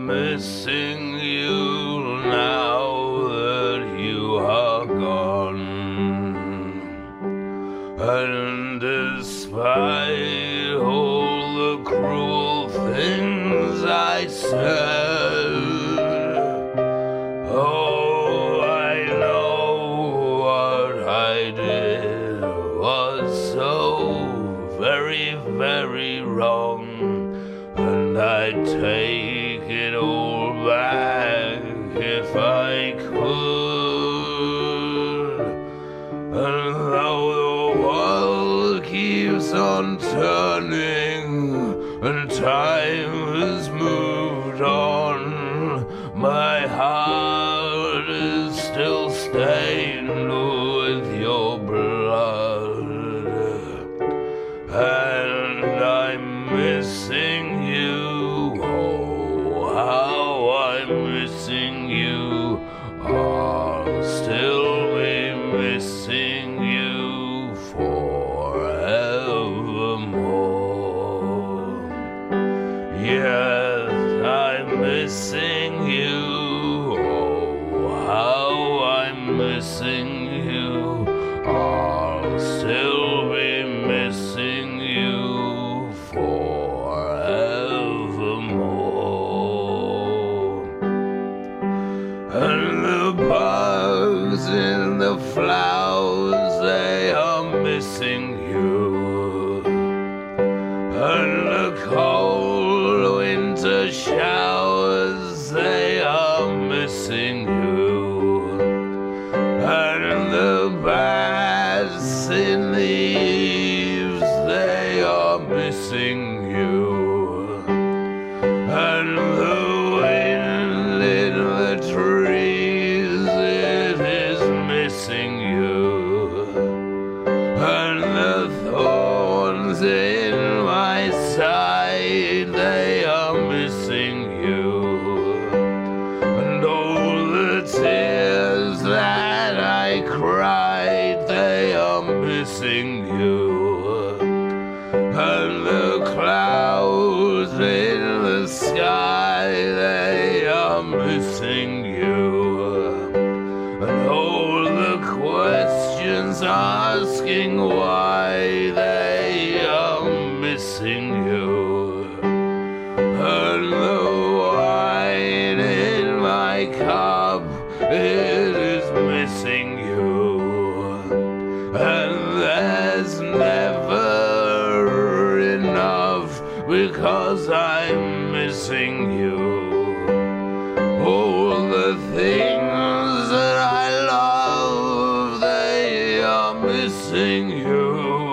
missing you now that you are gone. And despite all the cruel things I said, oh, I know what I did was so very, very wrong. And I'd take it all back if I could. And though the world keeps on turning and time has moved on, my heart is still stained with your blood. And I'm missing you, oh, how I'm missing you. I'll still be missing you forevermore. Yes, I'm missing you, oh, how I'm missing you. I'll still be missing you forevermore. And the bugs in the flowers, they are missing you. And the cold winter showers, they are missing you. And the bats in the eaves, they are missing you. And the wind in the trees, it is missing you. And the thorns in my side, they are missing you. And all the tears that I cried, they are missing you. And the clouds in the sky, they are missing you. And all the questions asking why, they are missing you. And the wine in my cup, it is missing you. And there's never enough, because I'm missing you. All the things that I love, they are missing you.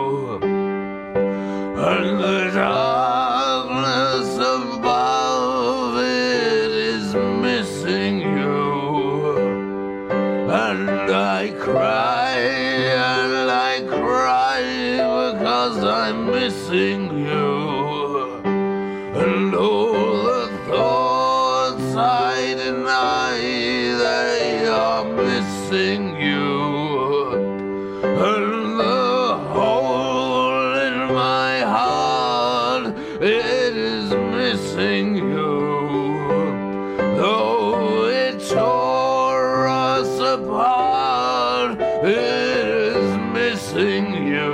And the darkness above, it is missing you. And I cry because I'm missing you. And all the thoughts I deny, they are missing you. And the hole in my heart, it is missing you. Though it tore us apart, it is missing you.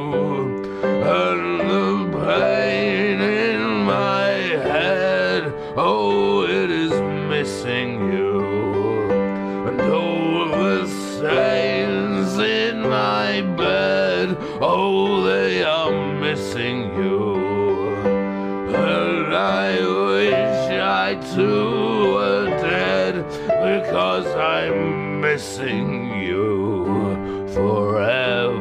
And the pain in my head, oh, it is missing you. And all the stains in my bed, oh, they are missing you. And I wish I too were dead, because I'm missing you forever.